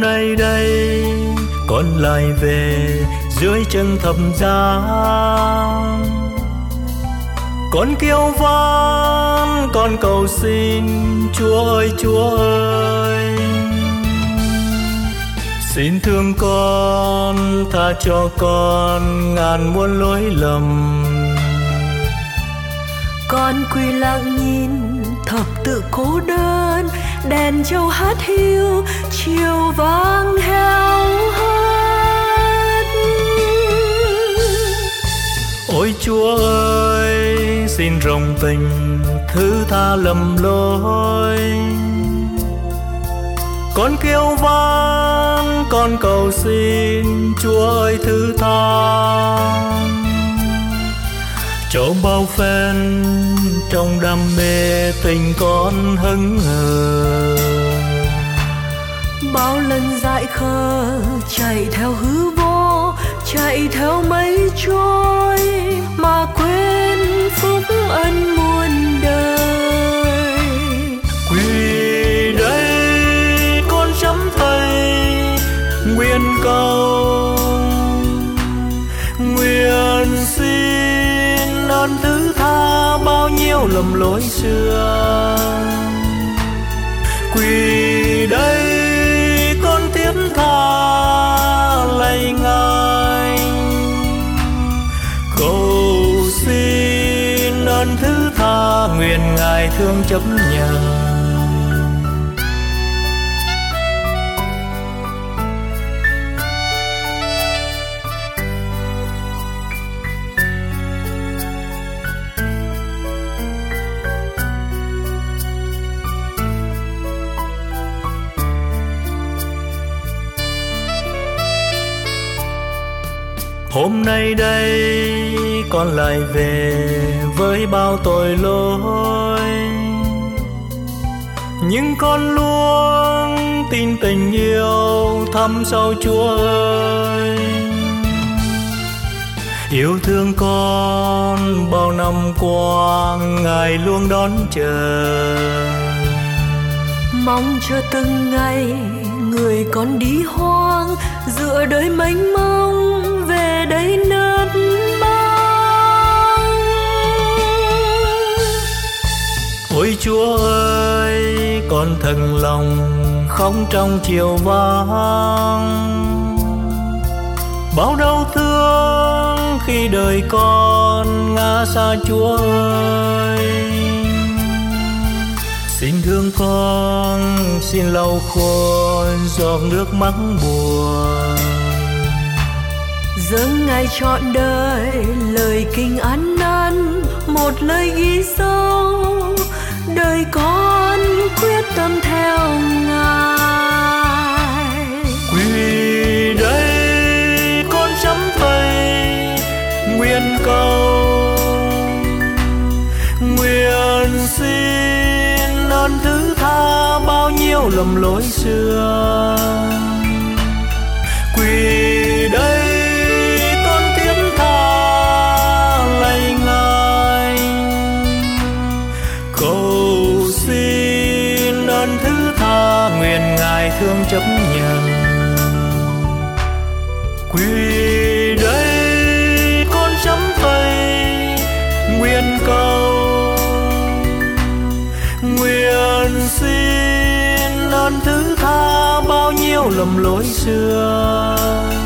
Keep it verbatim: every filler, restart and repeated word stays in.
nay đây con lại về dưới chân thập giá. Con kêu van, con cầu xin, Chúa ơi, Chúa ơi, xin thương con, tha cho con ngàn muôn lỗi lầm. Con quỳ lặng nhìn thập tự cô đơn, đèn châu hát hiu, chiều vang heo hắt. Ôi Chúa ơi, xin rộng tình thứ tha lầm lỗi. Con kêu van, con cầu xin, Chúa ơi thứ tha. Cho bao phen trong đam mê tình con hững hờ, bao lần dại khờ chạy theo hư vô, chạy theo mây trôi mà quên phúc ân muôn đời. Quỳ đây con chấm tay nguyện cầu, nguyện xin ơn thứ tha bao nhiêu lầm lỗi xưa. Quỳ đây con tiến tha lạy Ngài, cầu xin ơn thứ tha nguyện Ngài thương chấp nhận. Hôm nay đây con lại về với bao tội lỗi, nhưng con luôn tin tình yêu thăm sâu Chúa ơi. Yêu thương con bao năm qua Ngài luôn đón chờ, mong cho từng ngày người con đi hoang giữa đời mênh mông về đây nấp bóng. Ôi Chúa ơi, con thật lòng không trong chiều vắng, bao đau thương khi đời con ngã xa Chúa ơi. Xin thương con, xin lau khô giọt nước mắt buồn, dâng Ngài trọn đời lời kinh ăn năn, một lời ghi sâu đời con quyết tâm theo Ngài. Quỳ đây con chấm tay nguyện cầu, nguyện xin ơn thứ tha bao nhiêu lầm lỗi xưa. Quỳ đây con tiến tha lạy Ngài, cầu xin ơn thứ tha nguyện Ngài thương chấp nhận. Quỳ đây con chấm tay nguyện cầu, nguyện xin ơn thứ tha bao nhiêu lầm lỗi xưa.